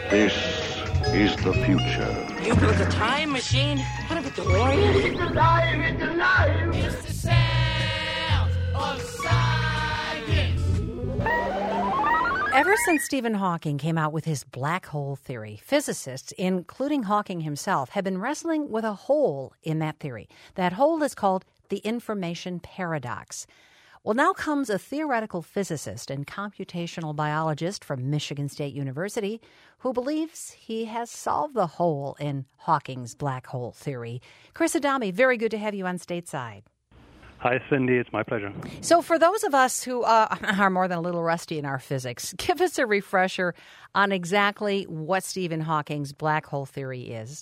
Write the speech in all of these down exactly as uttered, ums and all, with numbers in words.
This is the future. You built a time machine? What about the Warrior? It's alive! It's alive! It's the sound of science! Ever since Stephen Hawking came out with his black hole theory, physicists, including Hawking himself, have been wrestling with a hole in that theory. That hole is called the information paradox. Well, now comes a theoretical physicist and computational biologist from Michigan State University who believes he has solved the hole in Hawking's black hole theory. Chris Adami, very good to have you on Stateside. Hi, Cindy. It's my pleasure. So for those of us who uh, are more than a little rusty in our physics, give us a refresher on exactly what Stephen Hawking's black hole theory is.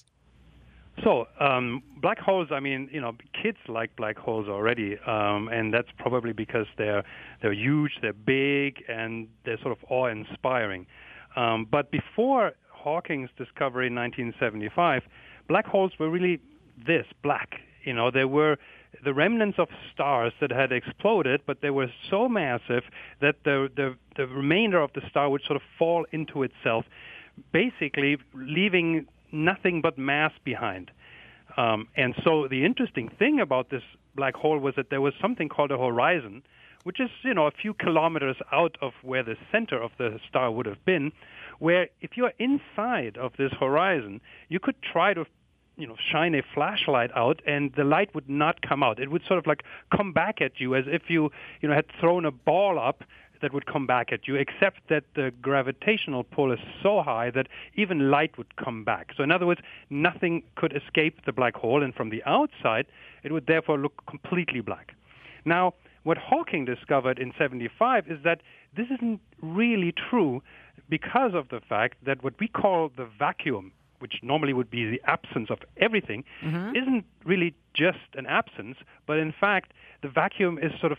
So, um, black holes, I mean, you know, kids like black holes already, um, and that's probably because they're they're huge, they're big, and they're sort of awe-inspiring. Um, but before Hawking's discovery in nineteen seventy-five, black holes were really this, black. You know, they were the remnants of stars that had exploded, but they were so massive that the, the, the remainder of the star would sort of fall into itself, basically leaving nothing but mass behind. Um, and so the interesting thing about this black hole was that there was something called a horizon, which is, you know, a few kilometers out of where the center of the star would have been, where if you're inside of this horizon, you could try to, you know, shine a flashlight out and the light would not come out. It would sort of like come back at you as if you, you know, had thrown a ball up that would come back at you, except that the gravitational pull is so high that even light would come back. So in other words, nothing could escape the black hole, and from the outside, it would therefore look completely black. Now, what Hawking discovered in seventy-five is that this isn't really true because of the fact that what we call the vacuum, which normally would be the absence of everything, mm-hmm. isn't really just an absence, but in fact, the vacuum is sort of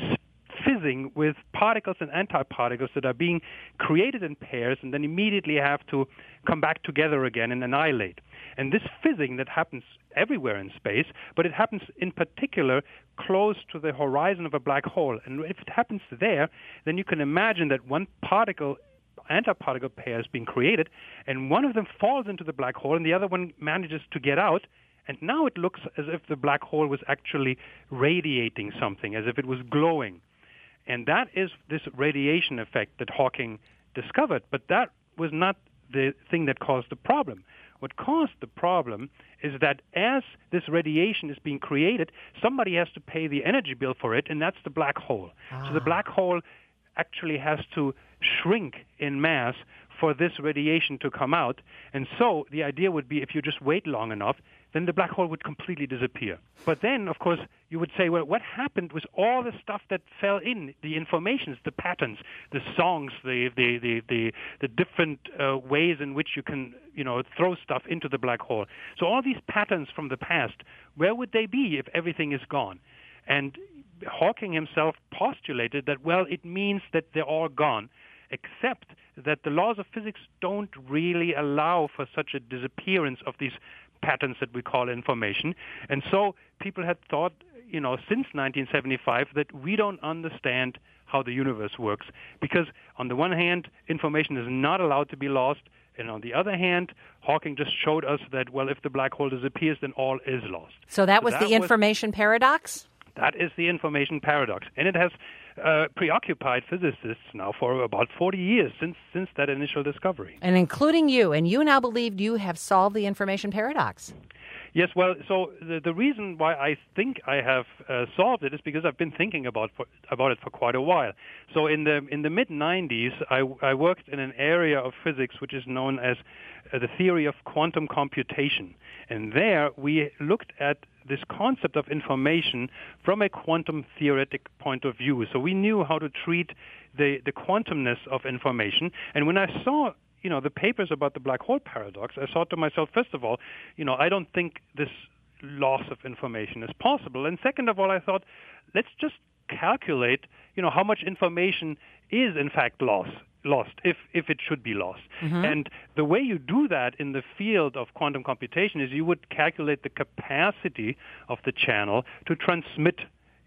fizzing with particles and antiparticles that are being created in pairs and then immediately have to come back together again and annihilate. And this fizzing that happens everywhere in space, but it happens in particular close to the horizon of a black hole. And if it happens there, then you can imagine that one particle antiparticle pair is being created, and one of them falls into the black hole and the other one manages to get out. And now it looks as if the black hole was actually radiating something, as if it was glowing. And that is this radiation effect that Hawking discovered. But that was not the thing that caused the problem. What caused the problem is that as this radiation is being created, somebody has to pay the energy bill for it, and that's the black hole. Ah. So the black hole actually has to shrink in mass for this radiation to come out. And so the idea would be if you just wait long enough, then the black hole would completely disappear. But then, of course, you would say, well, what happened was all the stuff that fell in, the informations, the patterns, the songs, the the the the, the different uh, ways in which you can, you know, throw stuff into the black hole. So all these patterns from the past, where would they be if everything is gone? And Hawking himself postulated that, well, it means that they're all gone, except that the laws of physics don't really allow for such a disappearance of these patterns that we call information. And so people had thought, you know, since nineteen seventy-five that we don't understand how the universe works, because on the one hand, information is not allowed to be lost, and on the other hand, Hawking just showed us that, well, if the black hole disappears, then all is lost. So that was so that the information was, paradox? That is the information paradox. And it has uh, preoccupied physicists now for about forty years since since that initial discovery. And including you. And you now believe you have solved the information paradox. Yes, well, so the, the reason why I think I have uh, solved it is because I've been thinking about for, about it for quite a while. So in the in the mid nineties, I, I worked in an area of physics which is known as uh, the theory of quantum computation. And there we looked at this concept of information from a quantum theoretic point of view. So we knew how to treat the, the quantumness of information. And when I saw, you know, the papers about the black hole paradox, I thought to myself, first of all, you know, I don't think this loss of information is possible. And second of all, I thought, let's just calculate, you know, how much information is in fact lost. lost, if if it should be lost. Mm-hmm. And the way you do that in the field of quantum computation is you would calculate the capacity of the channel to transmit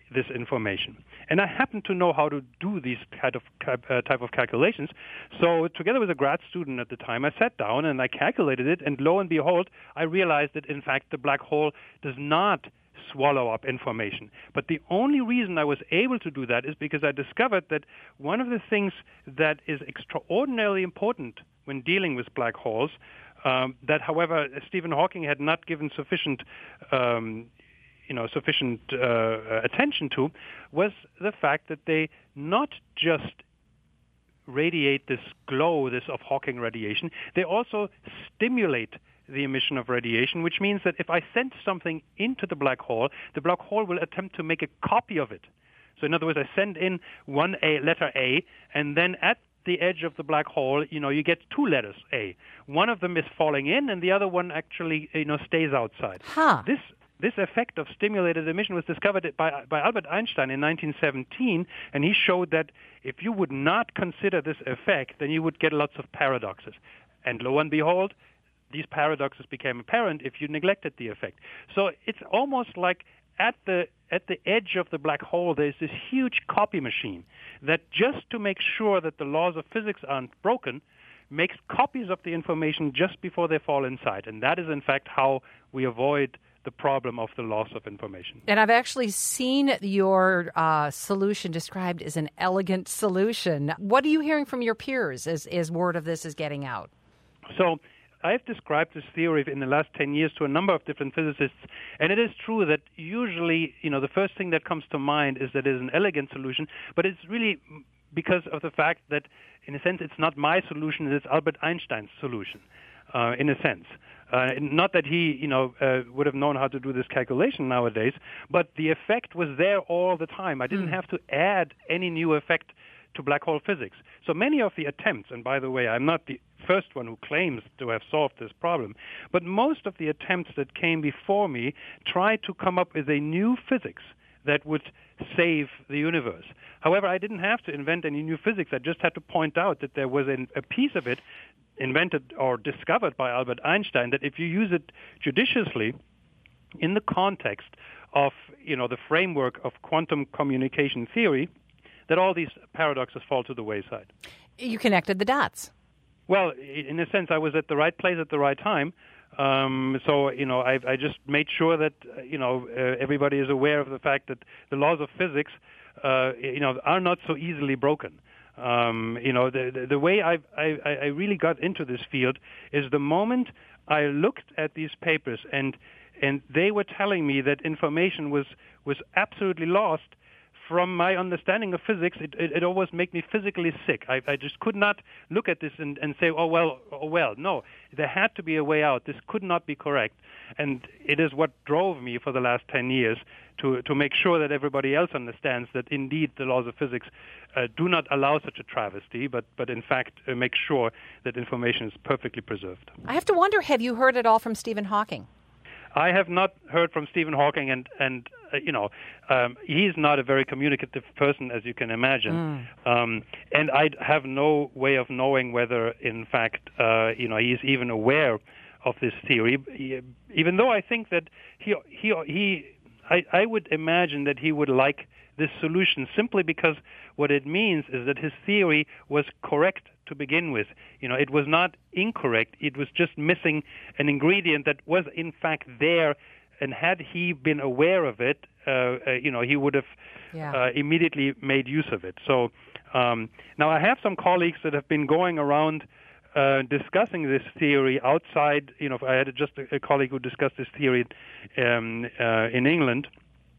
this information. And I happen to know how to do these kind of uh, type of calculations. So together with a grad student at the time, I sat down and I calculated it, and lo and behold, I realized that, in fact, the black hole does not swallow up information. But the only reason I was able to do that is because I discovered that one of the things that is extraordinarily important when dealing with black holes, um, that, however, Stephen Hawking had not given sufficient um, you know, sufficient uh, attention to, was the fact that they not just radiate this glow, this of Hawking radiation, they also stimulate the emission of radiation, which means that if I send something into the black hole, the black hole will attempt to make a copy of it. So in other words, I send in one A, letter A, and then at the edge of the black hole, you know, you get two letters A. One of them is falling in, and the other one actually, you know, stays outside. Huh. This This effect of stimulated emission was discovered by, by Albert Einstein in nineteen seventeen, and he showed that if you would not consider this effect, then you would get lots of paradoxes. And lo and behold, these paradoxes became apparent if you neglected the effect. So it's almost like at the at the edge of the black hole, there's this huge copy machine that, just to make sure that the laws of physics aren't broken, makes copies of the information just before they fall inside. And that is, in fact, how we avoid the problem of the loss of information. And I've actually seen your uh, solution described as an elegant solution. What are you hearing from your peers as, as word of this is getting out? So I've described this theory in the last ten years to a number of different physicists, and it is true that usually, you know, the first thing that comes to mind is that it is an elegant solution, but it's really because of the fact that, in a sense, it's not my solution, it's Albert Einstein's solution, uh, in a sense. Uh, not that he, you know, uh, would have known how to do this calculation nowadays, but the effect was there all the time. I didn't mm. have to add any new effect to black hole physics. So many of the attempts, and by the way, I'm not the first one who claims to have solved this problem, but most of the attempts that came before me tried to come up with a new physics that would save the universe. However, I didn't have to invent any new physics. I just had to point out that there was an, a piece of it invented or discovered by Albert Einstein that if you use it judiciously in the context of, you know, the framework of quantum communication theory, that all these paradoxes fall to the wayside. You connected the dots. Well, in a sense, I was at the right place at the right time. Um, so, you know, I, I just made sure that, uh, you know, uh, everybody is aware of the fact that the laws of physics, uh, you know, are not so easily broken. Um, you know, the, the, the way I've, I, I really got into this field is the moment I looked at these papers and and they were telling me that information was, was absolutely lost. From my understanding of physics, it, it, it always made me physically sick. I, I just could not look at this and, and say, oh, well, oh, well. No, there had to be a way out. This could not be correct. And it is what drove me for the last ten years to, to make sure that everybody else understands that, indeed, the laws of physics uh, do not allow such a travesty, but, but in fact, uh, make sure that information is perfectly preserved. I have to wonder, have you heard at all from Stephen Hawking? I have not heard from Stephen Hawking, and, and uh, you know, um, he's not a very communicative person, as you can imagine. Mm. Um, and I have no way of knowing whether, in fact, uh, you know, he is even aware of this theory, he, even though I think that he, he, he I, I would imagine that he would like this solution simply because what it means is that his theory was correct to begin with. You know, it was not incorrect. It was just missing an ingredient that was in fact there, and had he been aware of it, uh, uh, you know, he would have yeah. uh, immediately made use of it. So um, now I have some colleagues that have been going around uh, discussing this theory outside. You know, I had just a, a colleague who discussed this theory um, uh, in England,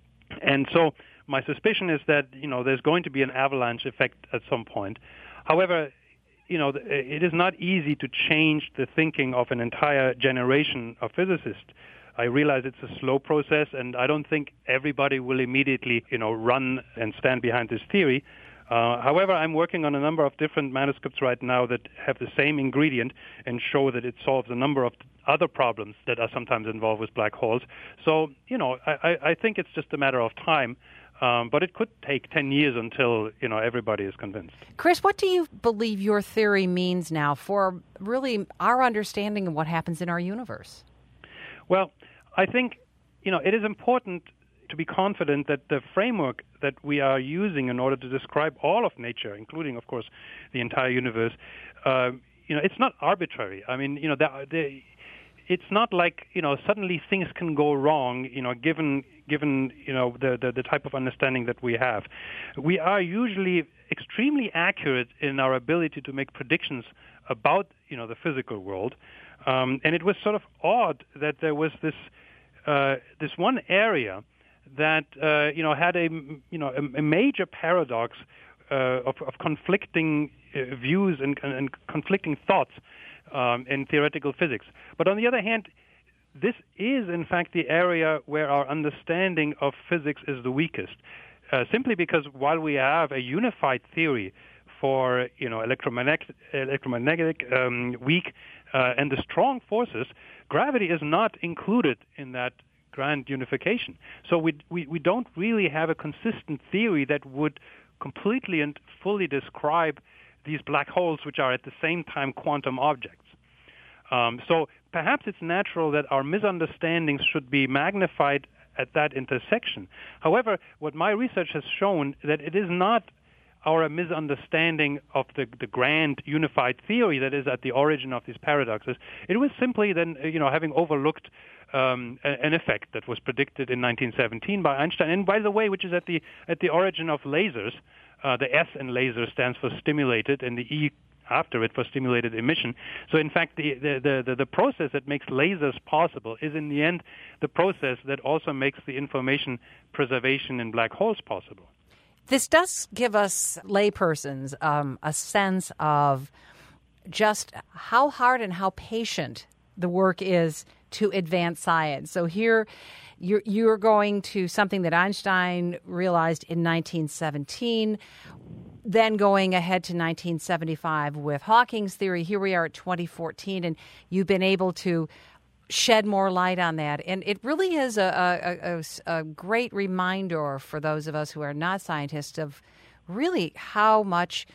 and so my suspicion is that, you know, there's going to be an avalanche effect at some point. However, you know, it is not easy to change the thinking of an entire generation of physicists. I realize it's a slow process, and I don't think everybody will immediately, you know, run and stand behind this theory. Uh, however, I'm working on a number of different manuscripts right now that have the same ingredient and show that it solves a number of other problems that are sometimes involved with black holes. So, you know, I, I think it's just a matter of time. Um, but it could take ten years until, you know, everybody is convinced. Chris, what do you believe your theory means now for really our understanding of what happens in our universe? Well, I think, you know, it is important, to be confident that the framework that we are using in order to describe all of nature, including, of course, the entire universe, uh, you know, it's not arbitrary. I mean, you know, the, the, it's not like, you know, suddenly things can go wrong, you know, given given you know the, the the type of understanding that we have. We are usually extremely accurate in our ability to make predictions about, you know, the physical world, um, and it was sort of odd that there was this uh, this one area that uh, you know had a you know a, a major paradox uh, of, of conflicting uh, views and, and conflicting thoughts um, in theoretical physics. But on the other hand, this is in fact the area where our understanding of physics is the weakest, uh, simply because while we have a unified theory for you know electromagnetic, electromagnetic um, weak uh, and the strong forces, gravity is not included in that grand unification. So we, we we don't really have a consistent theory that would completely and fully describe these black holes, which are at the same time quantum objects. Um, so perhaps it's natural that our misunderstandings should be magnified at that intersection. However, what my research has shown that it is not our misunderstanding of the, the grand unified theory that is at the origin of these paradoxes. It was simply then, you know, having overlooked um, a, an effect that was predicted in nineteen seventeen by Einstein, and by the way, which is at the at the origin of lasers. Uh, the S in laser stands for stimulated, and the E after it for stimulated emission. So in fact, the, the, the, the process that makes lasers possible is in the end the process that also makes the information preservation in black holes possible. This does give us laypersons um, a sense of just how hard and how patient the work is to advance science. So here you're, you're going to something that Einstein realized in nineteen seventeen, then going ahead to nineteen seventy-five with Hawking's theory. Here we are at twenty fourteen, and you've been able to shed more light on that. And it really is a, a, a, a great reminder for those of us who are not scientists of really how much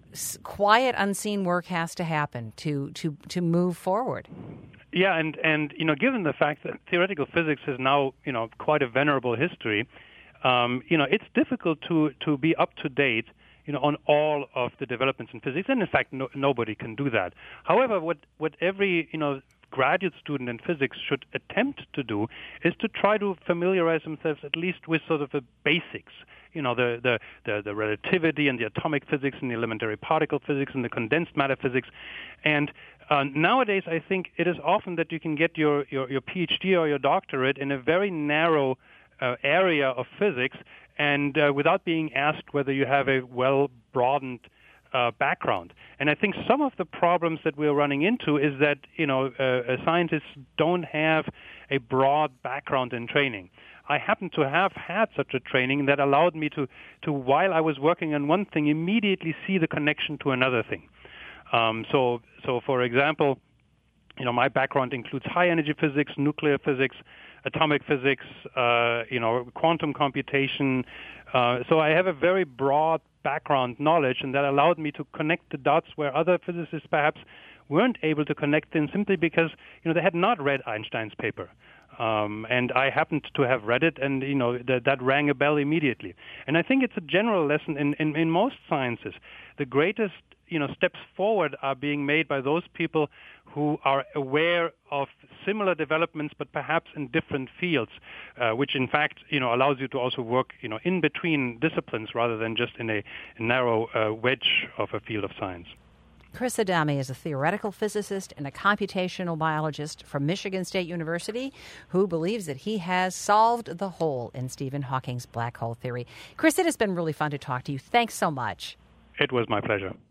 quiet, unseen work has to happen to, to, to move forward. Yeah, and, and, you know, given the fact that theoretical physics is now, you know, quite a venerable history, um, you know, it's difficult to, to be up to date, you know, on all of the developments in physics. And in fact, no, nobody can do that. However, what, what every, you know, graduate student in physics should attempt to do is to try to familiarize themselves at least with sort of the basics, you know, the, the, the, the relativity and the atomic physics and the elementary particle physics and the condensed matter physics. And uh, nowadays, I think it is often that you can get your, your, your PhD or your doctorate in a very narrow uh, area of physics and uh, without being asked whether you have a well-broadened Uh, background. And I think some of the problems that we're running into is that, you know, uh, scientists don't have a broad background in training. I happen to have had such a training that allowed me to, to while I was working on one thing, immediately see the connection to another thing. Um, so, so, for example, you know, my background includes high-energy physics, nuclear physics, atomic physics, uh, you know, quantum computation. Uh, so I have a very broad background knowledge, and that allowed me to connect the dots where other physicists perhaps weren't able to connect them simply because, you know, they had not read Einstein's paper. Um, and I happened to have read it, and, you know, th- that rang a bell immediately. And I think it's a general lesson in, in, in most sciences. The greatest, you know, steps forward are being made by those people who are aware of similar developments, but perhaps in different fields, uh, which in fact, you know, allows you to also work, you know, in between disciplines rather than just in a narrow uh, wedge of a field of science. Chris Adami is a theoretical physicist and a computational biologist from Michigan State University who believes that he has solved the hole in Stephen Hawking's black hole theory. Chris, it has been really fun to talk to you. Thanks so much. It was my pleasure.